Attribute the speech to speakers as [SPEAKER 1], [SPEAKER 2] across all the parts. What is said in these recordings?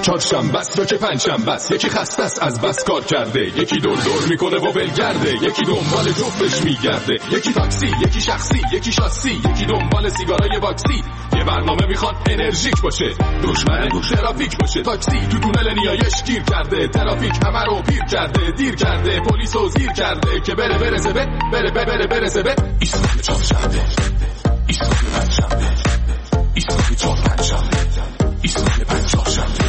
[SPEAKER 1] چهارشنبه است که پنجشنبه است، یکی خسته است از بس کار کرده، یکی دور میکنه و ولگرده، یکی دنبال جفتش میگرده، یکی تاکسی، یکی شخصی، یکی شاسی، یکی دنبال سیگارای واکسی. یه برنامه میخواد انرژیک باشه، دشمن ترافیک باشه. تاکسی تو تونل نیایش گیر کرده، ترافیک همه رو پیر کرده، دیر کرده، پلیسو زیر کرده که برسه به ایستگاه چهارشنبه، ایستگاه پنجشنبه، ایستگاه چهارشنبه، ایستگاه پنجشنبه.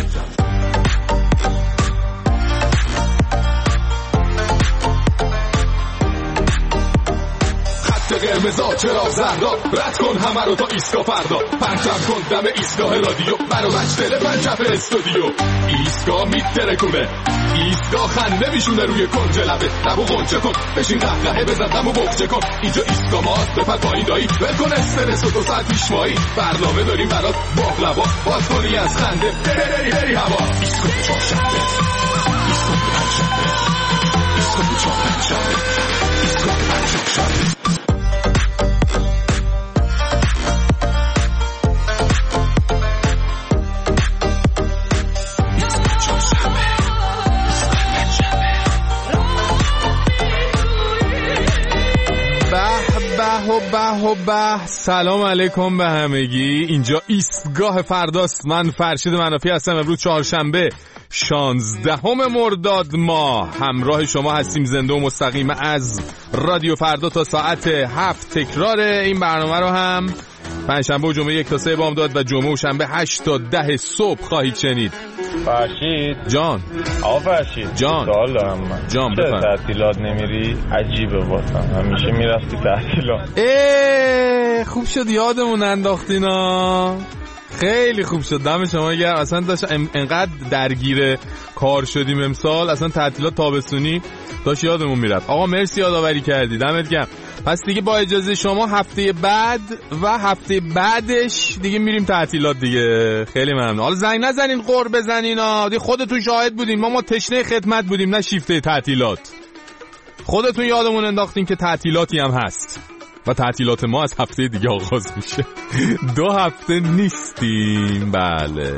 [SPEAKER 1] قرمزا چراغ زردا، رد کن همه رو تا ایستگاه فردا، پرچم کن دم ایستگاه رادیو، برو مجدل پنجف استودیو. ایستگاه میترکونه، ایستگاه خنده میشونه روی کنج لبه، لبو غنچه کن، بشین قهقهه بزن دمو بغچه کن. اینجا ایستگاه ماست، بپر پایین دایی، ول کن استرس و 2 ساعت پیشمایی، برنامه داریم برات باقلوا، باز کنی از خنده بری هوا. ایستگاه چهارشنبه، ایستگاه پنجشنبه، ایستگاه چهارشنبه، ایستگاه پنجشنبه.
[SPEAKER 2] به سلام علیکم به همگی. اینجا ایستگاه فرداست. من فرشید منافی هستم. امروز چهارشنبه 16 مرداد ماه همراه شما هستیم، زنده و مستقیم از رادیو فردا تا ساعت 7. تکرار این برنامه رو هم پنجشنبه و جمعه 1 تا 3 بامداد و جمعه و شنبه 8 تا 10 صبح خواهید شنید.
[SPEAKER 3] فرشید
[SPEAKER 2] جان،
[SPEAKER 3] آقا فرشید
[SPEAKER 2] جان،
[SPEAKER 3] سوال دارم من.
[SPEAKER 2] جان
[SPEAKER 3] چرا تعطیلات نمیری؟ عجیبه واسم، همیشه میرفتی تعطیلات.
[SPEAKER 2] خوب شد یادمون انداختینا، خیلی خوب شد، دم شما گرم. اصلا داشت انقدر درگیر کار شدیم امسال، اصلا تعطیلات تابستونی داشت یادمون میرفت. آقا مرسی یادآوری کردی، دمت گرم. پس دیگه با اجازه شما هفته بعد و هفته بعدش دیگه میریم تعطیلات دیگه. خیلی ممنون. حالا زنگ نزنین، قور بزنین دیگه، خودتون شاهد بودین، ما تشنه خدمت بودیم، نه شیفته تعطیلات. خودتون یادمون انداختین که تعطیلاتی هم هست و تعطیلات ما از هفته دیگه آغاز میشه. 2 هفته نیستیم. بله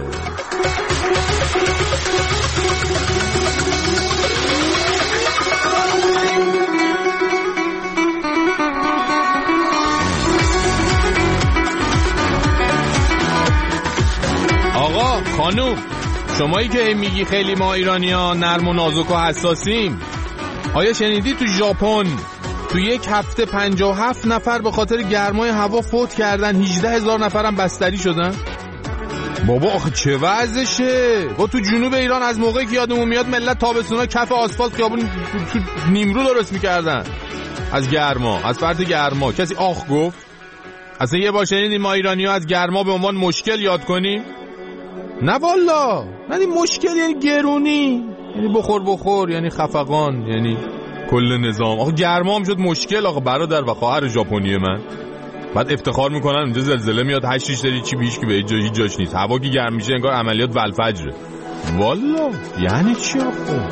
[SPEAKER 2] آقا خانوم، شمایی که میگی خیلی ما ایرانی‌ها نرم و نازک و حساسیم، آیا شنیدی تو ژاپن تو یک هفته 57 نفر به خاطر گرمای هوا فوت کردن، 18,000 نفرم بستری شدن؟ بابا آخه چه وضعشه؟ با تو جنوب ایران از موقعی که یادمون میاد ملت تابستونا کف آسفالت خیابون تو نیمرو درست میکردن از گرما، از فرط گرما. کسی آخ گفت؟ اصلا یه بار شنیدین ما ایرانی‌ها از گرما به عنوان مشکل یاد کنیم؟ نه والا، نه مشکل یعنی گرونی، یعنی بخور، یعنی خفقان، یعنی کل نظام. آخه گرما هم شد مشکل. آخه برادر و خواهر ژاپنی من بعد افتخار میکنن اونجا زلزله میاد 8 داری چی بیش که به هیچ جاش نیست، هوا که گرم میشه انگار عملیات ولفجره. والا یعنی چی آخه؟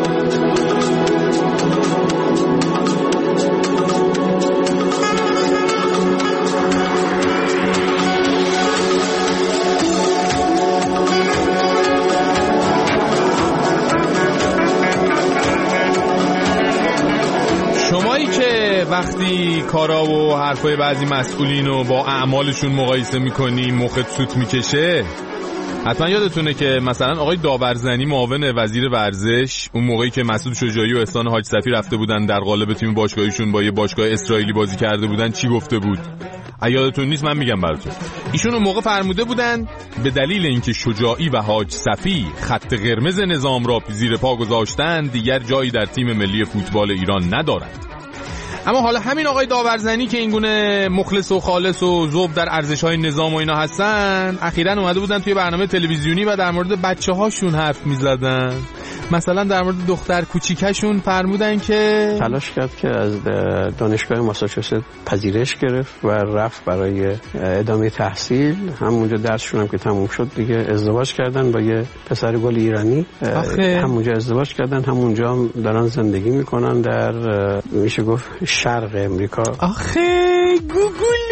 [SPEAKER 2] وقتی کارا و حرفای بعضی مسئولین رو با اعمالشون مقایسه میکنی مخت سوت میکشه. حتما یادتونه که مثلا آقای داورزنی معاون وزیر ورزش اون موقعی که مسعود شجاعی و احسان حاج صفی رفته بودن در قالب تیم باشگاهیشون با یه باشگاه اسرائیلی بازی کرده بودن چی گفته بود؟ یادتون نیست؟ من میگم براتون. ایشون اون موقع فرموده بودن به دلیل اینکه شجاعی و حاج صفی خط قرمز نظام را زیر پا گذاشتند دیگر جایی در تیم ملی فوتبال ایران ندارند. اما حالا همین آقای داورزنی که اینگونه مخلص و خالص و ذوب در ارزش‌های نظام و اینا هستن، اخیراً اومده بودن توی برنامه تلویزیونی و در مورد بچه‌هاشون حرف می‌زدن. مثلا در مورد دختر کوچیکشون فرمودن که
[SPEAKER 4] تلاش کرد که از دانشگاه ماساچوست پذیرش گرفت و رفت برای ادامه تحصیل. همونجا درسشون هم که تموم شد دیگه ازدواج کردن با یه پسر گل ایرانی. همونجا ازدواج کردن، همونجا هم دارن زندگی میکنن در میشه گفت شرق امریکا.
[SPEAKER 2] آخه گوگلیا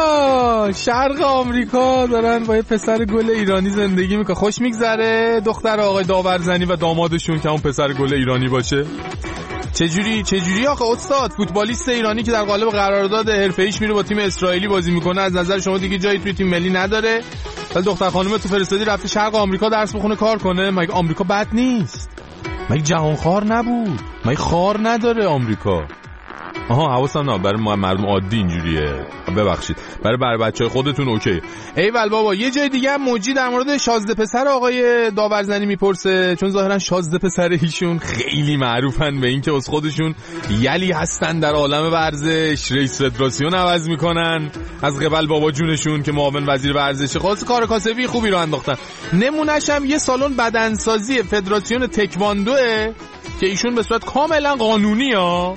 [SPEAKER 2] شرق آمریکا دارن با یه پسر گل ایرانی زندگی میکنه. خوش میگذره دختر آقای داورزنی و دامادشون که اون پسر گل ایرانی باشه. چجوری آخه استاد فوتبالیست ایرانی که در قالب قرارداد حرفه‌ایش میره با تیم اسرائیلی بازی میکنه از نظر شما دیگه جایی توی تیم ملی نداره؟ ولی دختر خانم تو فرستادی رفته شرق آمریکا درس بخونه کار کنه. مگه آمریکا بد نیست؟ مگه جهانخوار نبود؟ مگه خار نداره آمریکا؟ آها حواسم نه، برای مردم عادی اینجوریه، ببخشید، برای بچهای خودتون اوکی. ایول بابا. یه جای دیگه هم موجی در مورد شازده پسر آقای داورزنی میپرسه، چون ظاهرا شازده پسر ایشون خیلی معروفن به این که از خودشون یلی هستن در عالم ورزش، رئیس فدراسیون عوض میکنن از قبل بابا جونشون که معاون وزیر ورزش، خاص کار کاسبی خوبی رو انداختن. نمونهش هم یه سالن بدنسازی فدراسیون تکواندوه که ایشون به صورت کاملا قانونی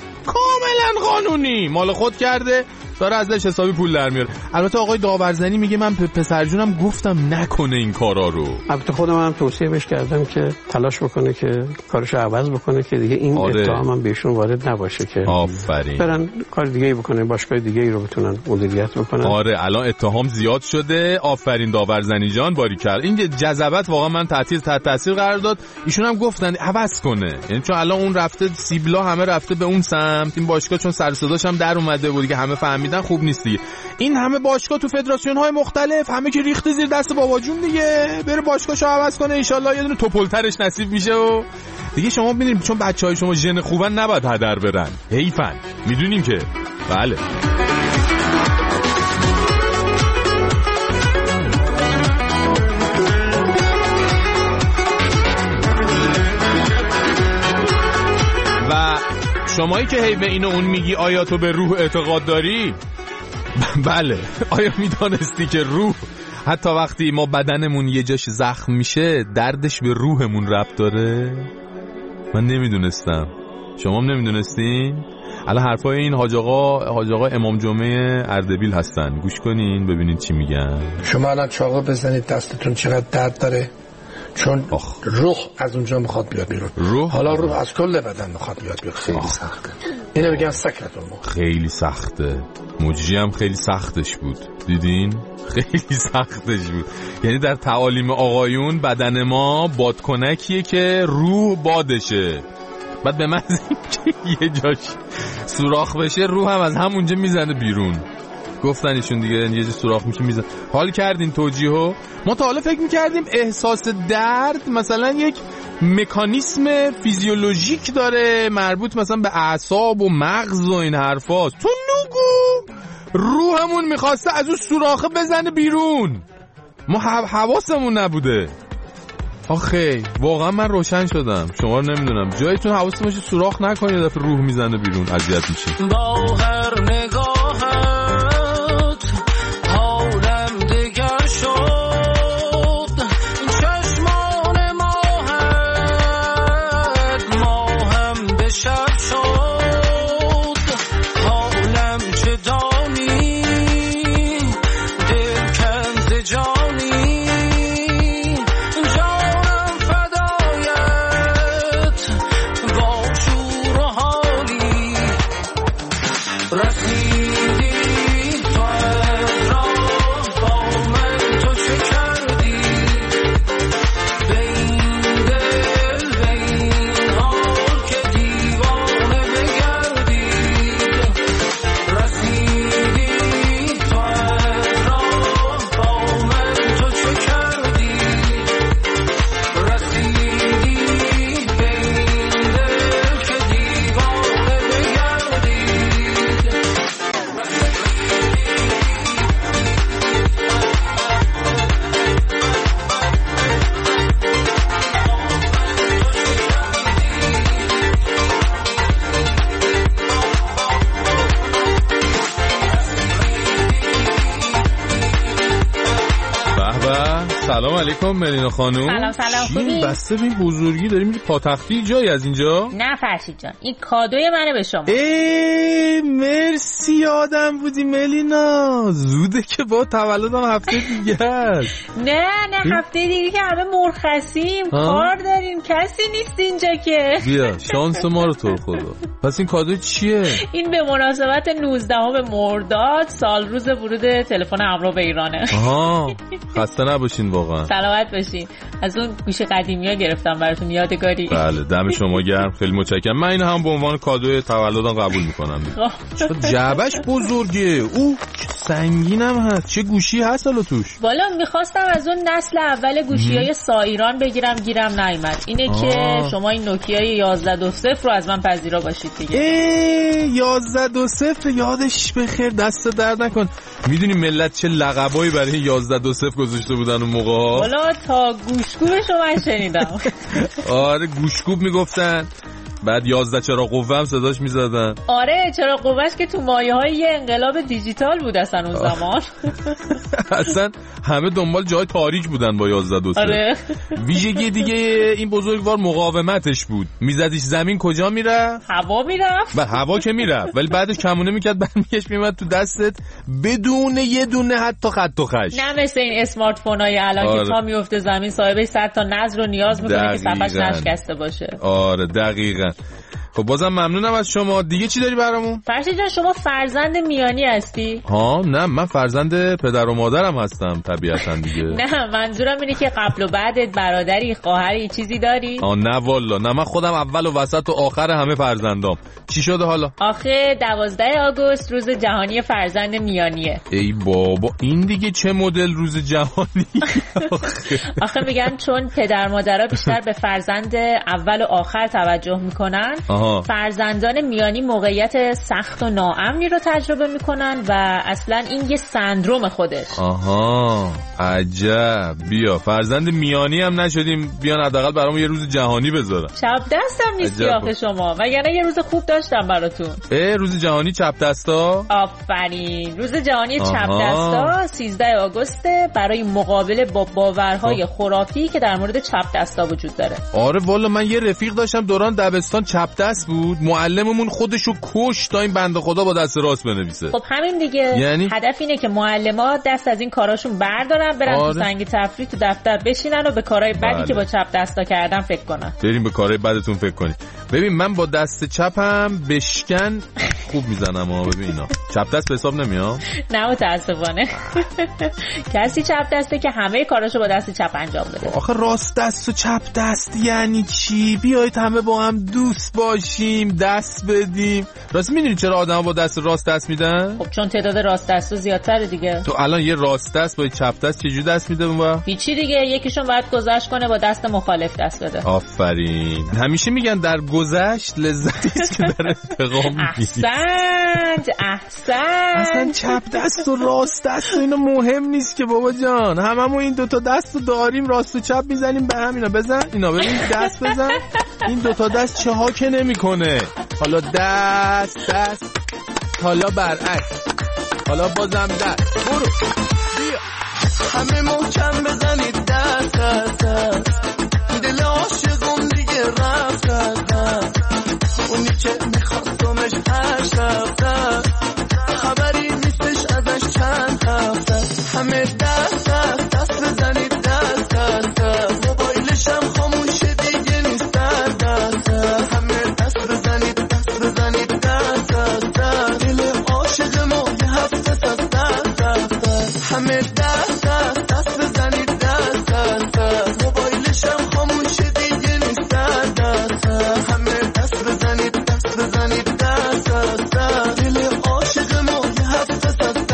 [SPEAKER 2] مال خود کرده، داره ازش حسابی پول در میاره. البته آقای داورزنی میگه من پسر جونم گفتم نکنه این کارا رو.
[SPEAKER 4] البته خودم هم توصیه بهش کردم که تلاش بکنه که کارشو عوض بکنه که دیگه این اتهام هم بهشون وارد نباشه که
[SPEAKER 2] آفرین
[SPEAKER 4] برن کار دیگه‌ای بکنه، باشگاه دیگه‌ای رو بتونن مدیریت بکنن.
[SPEAKER 2] آره الان اتهام زیاد شده. آفرین داورزنی جان، باریکلا. این جذبت واقعا من تحت تاثیر قرار داد. ایشون هم گفتن عوض کنه، یعنی چون الان اون رفته سیبلا همه رفته به اون سمت، این باشگاه چون سر صداش هم در اومده بود که همه فهمیدن خوب نیست دیگه. این همه باشگاه تو فدراسیون های مختلف همه که ریخته زیر دست بابا جون دیگه، بره باشگاهشو عوض کنه، ان شاءالله یه دونه توپلترش نصیب میشه. و دیگه شما ببینید چون بچهای شما ژن خوبن نباید هدر برن، حیفن، میدونیم که بله. و شمایی که هی به اینو اون میگی آیا تو به روح اعتقاد داری؟ بله. آیا میدانستی که روح حتی وقتی ما بدنمون یه جاش زخم میشه دردش به روحمون ربط داره؟ من نمیدونستم، شما هم نمیدونستین؟ الان حرفای این حاج آقا امام جمعه اردبیل هستن، گوش کنین ببینین چی میگن.
[SPEAKER 5] شما الان چاقو بزنید دستتون چقدر درد داره، چون روح از اونجا میخواد بیاد بیرون. حالا روح از کل بدن میخواد بیاد بیرون. خیلی سخته. اینو میگن سکرتون. خیلی
[SPEAKER 2] سخته. مجری هم خیلی سختش بود، دیدین؟ خیلی سختش بود. یعنی در تعالیم آقایون بدن ما بادکنکیه که روح بادشه، بعد به محض اینکه یه جاش سوراخ بشه روح هم از همونجا میزنه بیرون. گفتن ایشون دیگه یه جا سوراخ میشه میزنه. حال کردین توجیهو؟ ما تا حالا فکر میکردیم احساس درد مثلا یک مکانیسم فیزیولوژیک داره مربوط مثلا به اعصاب و مغز و این حرفاست. تو نگو روحمون میخواسته از اون سوراخه بزنه بیرون، ما حواسمون نبوده. آخه واقعا من روشن شدم، شما رو نمیدونم، جایتون حواستون باشه سوراخ نکنید یه دفعه روح میزنه بیرون اذیت میشین.
[SPEAKER 6] با هر نگاهت حالم دیگر شد، چشمان ماهم به شب شد، حالم چه دانی دل کن ز جانی، جانم فدایت با شور و حالی، رسید
[SPEAKER 2] سلام علیکم ملینا خانم.
[SPEAKER 7] سلام خوبی؟
[SPEAKER 2] بسته به این بزرگی داری میری پاتختی جایی از اینجا؟
[SPEAKER 7] نه فرشید جان، این کادوی منه به شما.
[SPEAKER 2] مرسی یادم بودی ملینا. زوده که با تولدم هفته دیگه است.
[SPEAKER 7] نه هفته دیگه که همه مرخصیم، کار داریم، کسی نیست اینجا که.
[SPEAKER 2] بیا شانس ما رو تو خدا. پس این کادو چیه؟
[SPEAKER 7] این به مناسبت 19 مرداد سال روز ورود تلفن همراه به ایرانه.
[SPEAKER 2] خسته نباشین واقعا.
[SPEAKER 7] سلامت باشین. از اون گوشه قدیمی‌ها گرفتم براتون یادگاری.
[SPEAKER 2] بله دم شما گرم، خیلی متشکرم. من اینو هم به عنوان کادوی تولدم قبول میکنم. چه جعبش بزرگه، او سنگینم هست. چه گوشی هست حالا توش؟
[SPEAKER 7] والا میخواستم از اون نسل اول گوشی‌های سایران بگیرم، گیرم نیامد. اینه که شما این نوکیای 1120 رو از من پذیرا باشید دیگه.
[SPEAKER 2] 1120 یادش بخیر، دست درد نکن. میدونی ملت چه لقبایی برای 1120 گذاشته بودن اون موقع ها؟
[SPEAKER 7] والا تا گوشکوبش رو من شنیدم.
[SPEAKER 2] آره گوشکوب میگفتن، بعد 11 چراغ قوه هم صداش میزدن.
[SPEAKER 7] آره چراغ قوهش که تو مایه های یه انقلاب دیجیتال بود اصلا اون زمان.
[SPEAKER 2] اصلا همه دنبال جای تاریک بودن با 11
[SPEAKER 7] آره.
[SPEAKER 2] ویژگی دیگه این بزرگوار مقاومتش بود. میزدیش زمین کجا میرفت؟
[SPEAKER 7] هوا میرفت.
[SPEAKER 2] هوا که میرفت ولی بعدش کمونه میکرد، برمیگشت میومد تو دستت بدون یه دونه حتی خط و خش.
[SPEAKER 7] نه مثل این اسمارت فونای الان که تا میفته زمین صاحبش 100 تا نذر رو نیاز میکنه که صفحش نشکسته باشه.
[SPEAKER 2] آره دقیقاً. خب بازم ممنونم از شما. دیگه چی داری برامون؟
[SPEAKER 7] فرشید جان شما فرزند میانی هستی؟
[SPEAKER 2] نه من فرزند پدر و مادرم هستم طبیعتاً دیگه.
[SPEAKER 7] نه منظورم اینه که قبل و بعدت برادری، خواهری، چیزی داری؟
[SPEAKER 2] نه والا، نه من خودم اول و وسط و آخر همه فرزندام. چی شده حالا؟
[SPEAKER 7] آخه 12 آگوست روز جهانی فرزند میانیه.
[SPEAKER 2] ای بابا این دیگه چه مدل روز جهانی؟
[SPEAKER 7] آخه میگن چون پدر مادرها بیشتر به فرزند اول و آخر توجه میکنن، فرزندان میانی موقعیت سخت و ناامنی رو تجربه میکنن و اصلا این یه سندروم خودش.
[SPEAKER 2] عجب. بیا فرزند میانی هم نشدیم، بیان حداقل برامون یه روز جهانی بذارن.
[SPEAKER 7] چپ دستم نیستی آخه شما، وگرنه یه روز خوب داشتم براتون.
[SPEAKER 2] روز جهانی چپ دستا؟
[SPEAKER 7] آفرین. روز جهانی چپ دستا 13 آگوست برای مقابله با باورهای خرافی که در مورد چپ دستا وجود داره.
[SPEAKER 2] آره والا من یه رفیق داشتم دوران دبستان چپ دست بود، معلممون خودشو کشت تا این بنده خدا با دست راست بنویسه.
[SPEAKER 7] خب همین دیگه.
[SPEAKER 2] یعنی
[SPEAKER 7] هدف اینه که معلم‌ها دست از این کاراشون بردارن، برن تو سنگ تفریح تو دفتر بشینن و به کارهای بدی که با چپ دستا کردن فکر کنن.
[SPEAKER 2] بریم به کارهای بدتون فکر کنید. ببین من با دست چپم بشکن خوب میزنم ببین اینا. چپ دست به حساب نمیام؟
[SPEAKER 7] نه متاسفانه. کسی چپ دسته که همه کاراشو با دست چپ انجام بده.
[SPEAKER 2] آخه راست دست و چپ دست یعنی چی؟ بیایید همه با هم دوست باشیم، دست بدیم. راست میدونی چرا آدم‌ها با دست راست دست میدن؟
[SPEAKER 7] خب چون تعداد راست دستو زیادتره دیگه.
[SPEAKER 2] تو الان یه راست دست با چپ دست چجوری دست میده اونجا؟
[SPEAKER 7] هیچی دیگه، یکیشون باید گذشت کنه با دست مخالف دست بده.
[SPEAKER 2] آفرین. همیشه میگن در گذشت لذتی است که در انتقام میگیری.
[SPEAKER 7] احسنت.
[SPEAKER 2] اصلا چپ دست و راست دست و اینا مهم نیست که بابا جان. هممون این دوتا دست رو داریم، راست و چپ میزنیم به هم. اینا بزن، اینا ببین دست بزن. این دوتا دست چه ها که نمیکنه. حالا دست حالا برعکس، حالا بازم دست. برو بیا
[SPEAKER 6] همه محکم بزنید دست دل عاشقم دیگه رفت اونی که میخواستمش هشت رفته خبری نیستش ازش چند هفته همه دست بزنید دست موبایلشم خاموشه دیگه نیست دست همه دست بزنید دست دل عاشق ما یه هفته دست همه دست بزنید دست موبایلشم خاموشه دیگه نیست دست همه دست بزنید دست دل عاشق ما یه هفته دست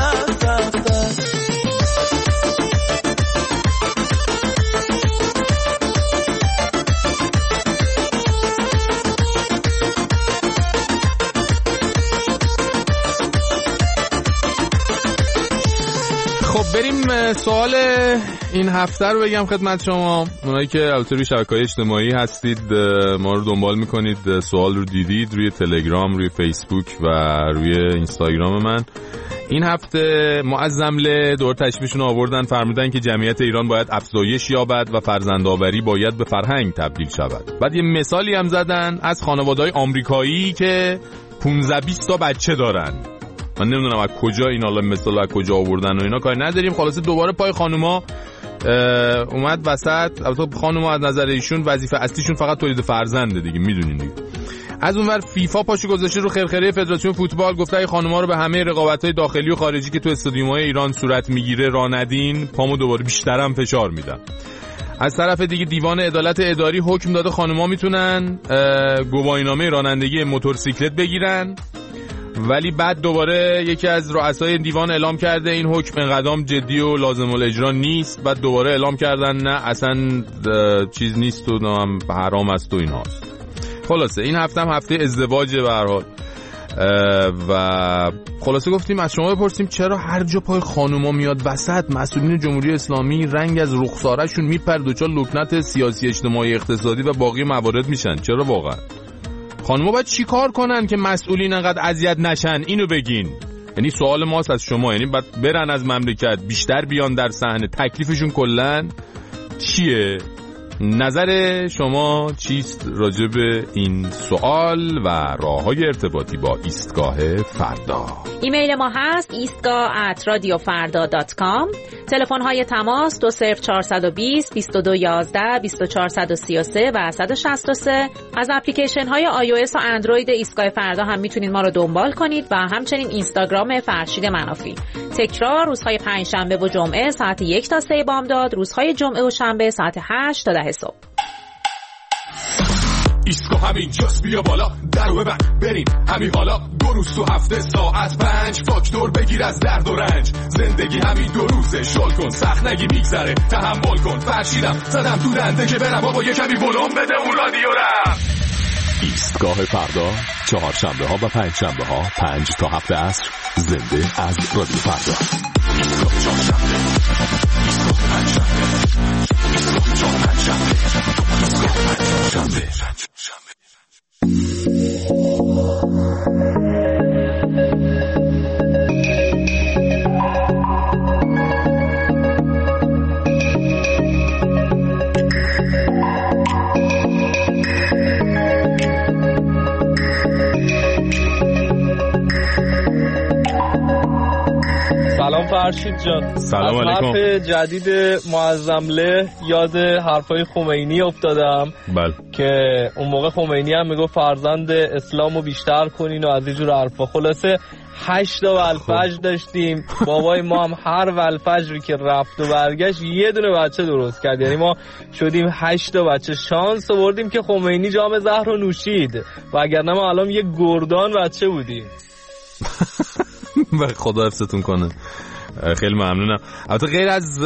[SPEAKER 2] خب بریم سوال این هفته رو بگم خدمت شما، اونایی که البته روی شبکه‌های اجتماعی هستید ما رو دنبال میکنید، سوال رو دیدید روی تلگرام، روی فیسبوک و روی اینستاگرام من. این هفته معظمله دور تشبیهشون آوردن، فرمودن که جمعیت ایران باید افزایش یابد و فرزندآوری باید به فرهنگ تبدیل شود. بعد یه مثالی هم زدن از خانواده‌های آمریکایی که 15-20 تا بچه دارن. من نمیدونم از کجا این حالا مثلا از کجا آوردن و اینا کاری نداریم. خلاصه دوباره پای خانوما اومد وسط. البته خانوما از نظر ایشون وظیفه اصلیشون فقط تولید فرزنده دیگه، میدونین دیگه. از اونور فیفا پاشو گذاشته رو خرخره فدراسیون فوتبال، گفته ای خانوما رو به همه رقابت‌های داخلی و خارجی که تو استادیوم‌های ایران صورت میگیره راه ندین، پامو دوباره بیشتر هم فشار میدم. از طرف دیگه دیوان عدالت اداری حکم داده خانوما میتونن گواهینامه رانندگی موتورسیکلت بگیرن، ولی بعد دوباره یکی از رؤسای دیوان اعلام کرده این حکم انقدام جدی و لازم الاجرا نیست. بعد دوباره اعلام کردن نه اصلا چیز نیست و هم حرام است و این هاست. خلاصه این هفته هم هفته ازدواجه به هر حال و خلاصه گفتیم از شما بپرسیم چرا هر جا پای خانوما میاد وسط مسئولین جمهوری اسلامی رنگ از رخساره‌شون میپرد و چرا لکنت سیاسی اجتماعی اقتصادی و باقی موارد میشن؟ چرا واقعا خانوما باید چی کار کنن که مسئولین انقدر اذیت نشن؟ اینو بگین. یعنی سوال ماست از شما، یعنی باید برن از مملکت، بیشتر بیان در صحنه، تکلیفشون کلن چیه؟ نظر شما چیست راجع به این سوال و راه‌های ارتباطی با ایستگاه فردا؟
[SPEAKER 7] ایمیل ما هست istga@radiofarda.com. تلفن‌های تماس 20420 2211 2433 و 163. از اپلیکیشن‌های iOS و اندروید ایستگاه فردا هم میتونید ما رو دنبال کنید و همچنین اینستاگرام فرشید منافی. تکرار روزهای پنجشنبه و جمعه ساعت 1 تا 3 بامداد، روزهای جمعه و شنبه ساعت 8 تا 10 صبح.
[SPEAKER 1] ایستگاه همین جاست، بیا بالا درو ببند بریم همین حالا. 2 روز تو هفته ساعت 5 فاکتور بگیر از درد و رنج. زندگی همین 2 روزه، شل کن سخت نگی میگذره، تحمل کن. فرشیدم زدم تو دنده که برم بابا یه کمی ولوم بده اون رادیو رم.
[SPEAKER 8] ایستگاه فردا چهارشنبه ها و پنجشنبه ها 5 تا 7 عصر زنده از رادیو فردا. ایستگاه چهارشنبه، ایستگاه پنجشنبه، ایستگاه چهارشنبه، ایستگاه پنجشنبه.
[SPEAKER 3] سلام فرشید جان.
[SPEAKER 2] سلام علیکم.
[SPEAKER 3] از حرف جدید معظمله یاد حرفای خمینی افتادم.
[SPEAKER 2] بله.
[SPEAKER 3] که اون موقع خمینی هم میگه فرزند اسلامو بیشتر کنین و از اینجور حرفا. خلاصه 8 تا ولفجر داشتیم. بابای ما هم هر ولفجری که رفت و برگشت یه دونه بچه درست کرد. یعنی ما شدیم 8 تا بچه. شانس آوردیم که خمینی جام زهر رو نوشید وگرنه ما الان یه گردان بچه بودیم.
[SPEAKER 2] خدا حفظتون کنه. خیلی ممنونم. البته غیر از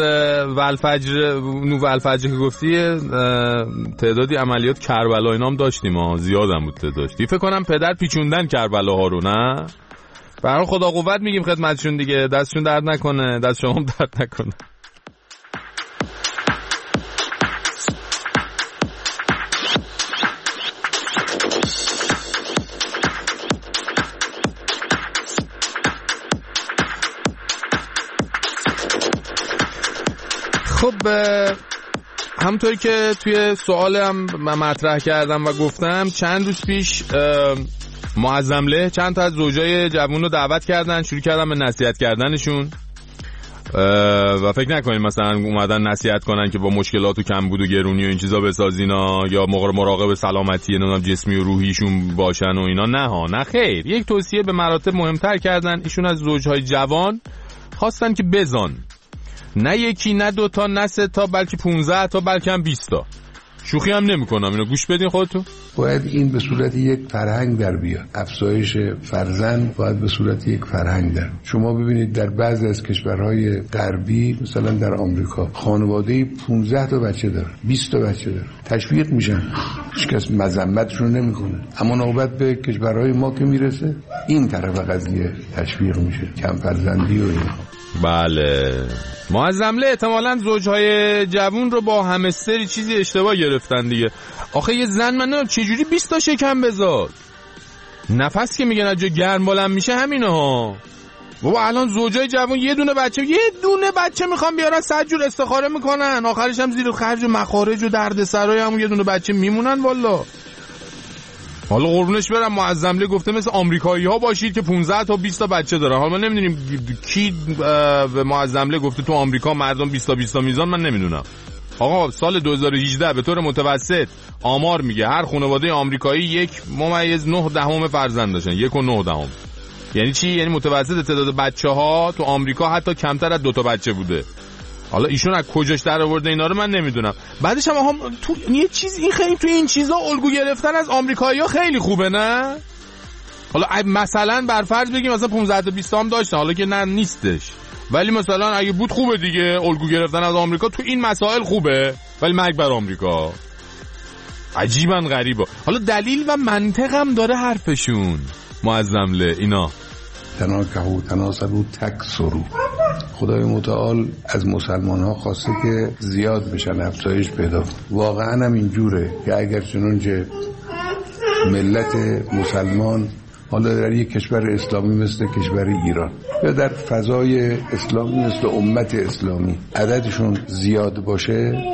[SPEAKER 2] ولفجر که گفتی تعدادی عملیات کربلا اینا هم داشتیم ها، زیادم بود تعدادی. فکر کنم پدر پیچوندن کربلا ها رو، نه؟ برای خدا قوت میگیم خدمتشون دیگه، دستشون درد نکنه، دست شما هم درد نکنه. خب همونطوری که توی سوالم مطرح کردم و گفتم چند روز پیش معظمله چند تا از زوجای جوون رو دعوت کردن، شروع کردن به نصیحت کردنشون و فکر نکنید مثلا اومدن نصیحت کنن که با مشکلات و کمبود و گرونی و این چیزا بسازینا یا مراقب سلامتی جسمی و روحیشون باشن و اینا. نه ها، نه خیر. یک توصیه به مراتب مهمتر کردن. ایشون از زوجهای جوان خواستن که بزن، نه یکی نه 2 تا نه 3 تا بلکه 15 تا بلکه هم 20 تا. شوخی هم نمی‌کنم، اینو گوش بدین خودتون.
[SPEAKER 9] باید این به صورت یک فرهنگ در بیاد. افزایش فرزند باید به صورت یک فرهنگ در. شما ببینید در بعضی از کشورهای غربی مثلا در آمریکا خانواده‌ای 15 تا بچه داره، 20 تا بچه داره، تشویق میشن، هیچکس مذمتشون نمیکنه. اما نوبت به کشورهای ما که میرسه این طرف قضیه تشویق میشه، کم فرزندی و اینا.
[SPEAKER 2] بله معظمله احتمالاً زوجهای جوون رو با همستری چیزی اشتباه گرفتن دیگه. آخه یه زن من نمیدونم چجوری 20 تا شکم بذار، نفس که میگن از جا گرم بلند میشه همینه ها. بابا الان زوجای جوون یه دونه بچه میخوان بیارن 100 جور استخاره میکنن، آخرش هم زیر خرج و مخارج و دردسرای همون یه دونه بچه میمونن والا. حالا قربونش برم معظمله گفته مثل آمریکایی ها باشید که 15 تا 20 تا بچه دارن. حالا ما نمیدونیم کی به معظمله گفته تو آمریکا مردم 20 تا میزان، من نمیدونم. آقا سال 2018 به طور متوسط آمار میگه هر خانواده آمریکایی 1.9 فرزند داشتن. 1.9 یعنی چی؟ یعنی متوسط تعداد بچه‌ها تو آمریکا حتی کمتر از 2 تا بچه بوده. حالا ایشون از کجاش در آورده اینا رو من نمیدونم. بعدش هم تو یه چیز این خیلی تو این چیزا الگو گرفتن از آمریکایی‌ها خیلی خوبه نه؟ حالا مثلا بر فرض بگیم مثلا 15 تا 20 تا هم داشتن، حالا که نه نیستش، ولی مثلا اگه بود خوبه دیگه. الگو گرفتن از آمریکا تو این مسائل خوبه، ولی مرگ بر آمریکا. عجیبا غریبه. حالا دلیل و منطق هم داره حرفشون. معظمله اینا
[SPEAKER 9] تناکحوا تناسلوا تکثروا. خدای متعال از مسلمان ها خواسته که زیاد بشن، افزایش پیدا. واقعا هم اینجوره که اگر چنانچه ملت مسلمان حالا در یک کشور اسلامی مثل کشور ایران یا در فضای اسلامی مثل امت اسلامی عددشون زیاد باشه،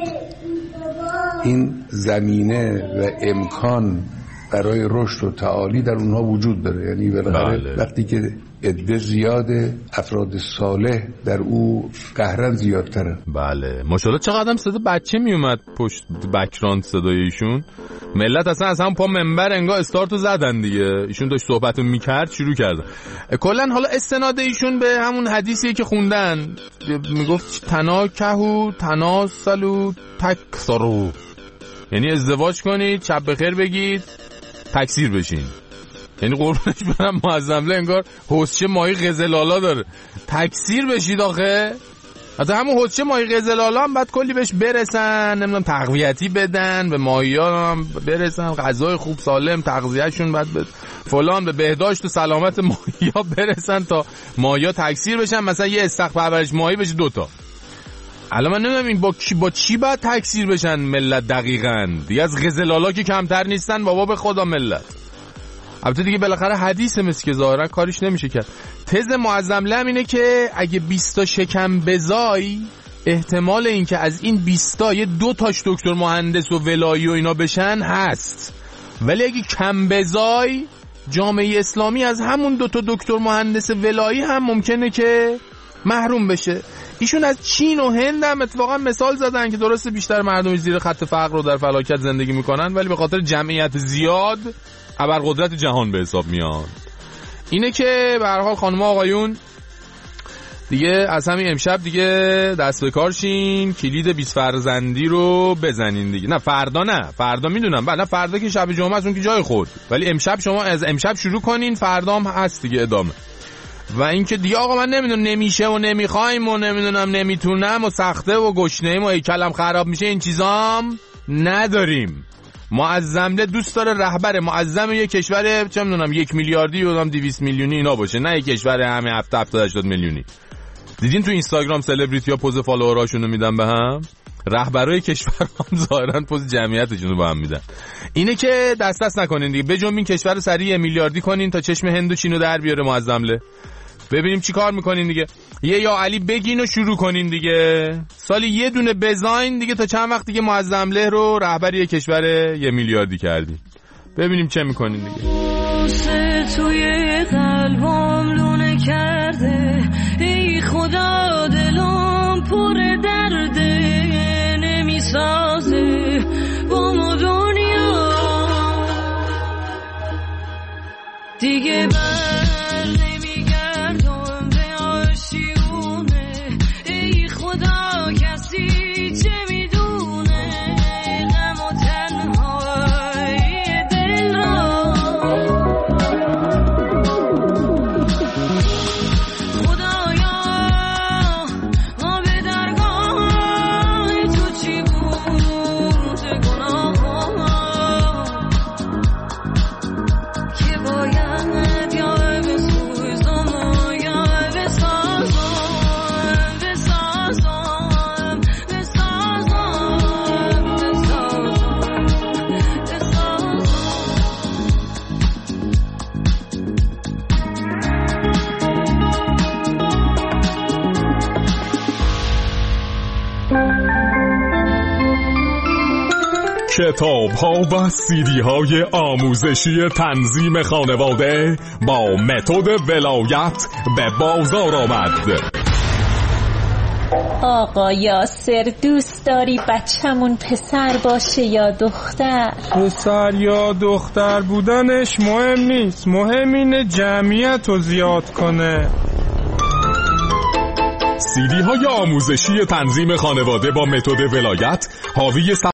[SPEAKER 9] این زمینه و امکان برای رشد و تعالی در اونها وجود داره. یعنی بالاخره وقتی که عده زیاده، افراد صالح در او قهرن زیادتره.
[SPEAKER 2] بله ماشاءالله چقدر صدا بچه میومد پشت بک‌گراند صدای ایشون. ملت اصلا از هم پا منبر انگار استارتو زدن دیگه. ایشون داشت صحبتو میکرد شروع کردن. کلا حالا استناد ایشون به همون حدیثی که خوندن میگفت تناکحوا تناسلوا تکثروا، یعنی ازدواج کنید، شب بخیر بگید، تکثیر بشین. یعنی قربونش برم معظمله انگار حوضچه ماهی قزلالا داره. تکثیر بشید آخه. حتی همون حوضچه ماهی قزلالا هم بعد کلی بهش برسن، نمیدونم تقویتی بدن، به ماهی‌ها هم برسن، غذای خوب سالم تغذیه‌شون بعد فلان، به بهداشت و سلامت ماهی‌ها برسن تا ماهی‌ها تکثیر بشن. مثلا یه استخر پرورش ماهی بشه 2 تا. الان من نمیدونم این با چی باید تکثیر بشن ملت دقیقاً. دیگه از قزلالا که کمتر نیستن بابا به خدا ملت. البته دیگه بالاخره حدیثه مثل که ظاهرا کاریش نمیشه کرد. تز معظمله اینه که اگه 20 تا شکم بزای، احتمال این که از این 20 تا یه 2 تاش دکتر مهندس و ولایی و اینا بشن هست، ولی اگه کم بزای جامعه اسلامی از همون 2 تا دکتر مهندس ولایی هم ممکنه که محروم بشه. ایشون از چین و هند هم اتفاقا مثال زدن که درسته بیشتر مردم زیر خط فقر رو در فلاکت زندگی میکنن، ولی به خاطر جمعیت زیاد ابرقدرت جهان به حساب میاد. اینه که به هر حال خانم آقایون دیگه از همین امشب دیگه دست به کار شین، کلید 20 فرزندی رو بزنین دیگه. نه فردا میدونم، بعد فردا که شب جمعه است اون که جای خورد، ولی امشب شما از امشب شروع کنین، فردا هم هست دیگه ادامه. و اینکه دیگه آقا من نمیدونم نمیشه و نمیخوایم و نمیدونم نمیتونم و سخته و گشنه‌ایم و هیکلم خراب میشه، این چیزام نداریم. معظمله دوست داره رهبر معظم یک کشور چه میدونم 1 میلیاردی و 200 میلیونی اینا باشه، نه یک کشور همه 70-80 میلیونی. دیدین تو اینستاگرام سلبریتی ها پوز فالووراشونو میدن به هم، رهبرای کشور هم ظاهرا پوز جمعیتشونو به هم میدن. اینه که دست نکنین دیگه، بجنبین کشور رو سریع 1 میلیاردی کنین تا چشم هند و چینو در بیاره معظمله. ببینیم چی کار میکنین دیگه. یه یا علی بگین و شروع کنین دیگه. سالی یه دونه بزاین دیگه، تا چند وقت دیگه معظمله رو رهبری کشور 1 میلیاردی کردین. ببینیم چه میکنین دیگه.
[SPEAKER 10] توی قلبم لونه کرده، ای خدا دلم پر درده، نمیسازه با ما دنیا دیگه.
[SPEAKER 8] کتاب ها و CD های آموزشی تنظیم خانواده با متد ولایت به بازار آمد.
[SPEAKER 7] آقا یاسر دوست داری بچه‌مون پسر باشه یا دختر؟
[SPEAKER 11] پسر یا دختر بودنش مهم نیست، مهم اینه جمعیت رو زیاد کنه.
[SPEAKER 8] CD های آموزشی تنظیم خانواده با متد ولایت حاوی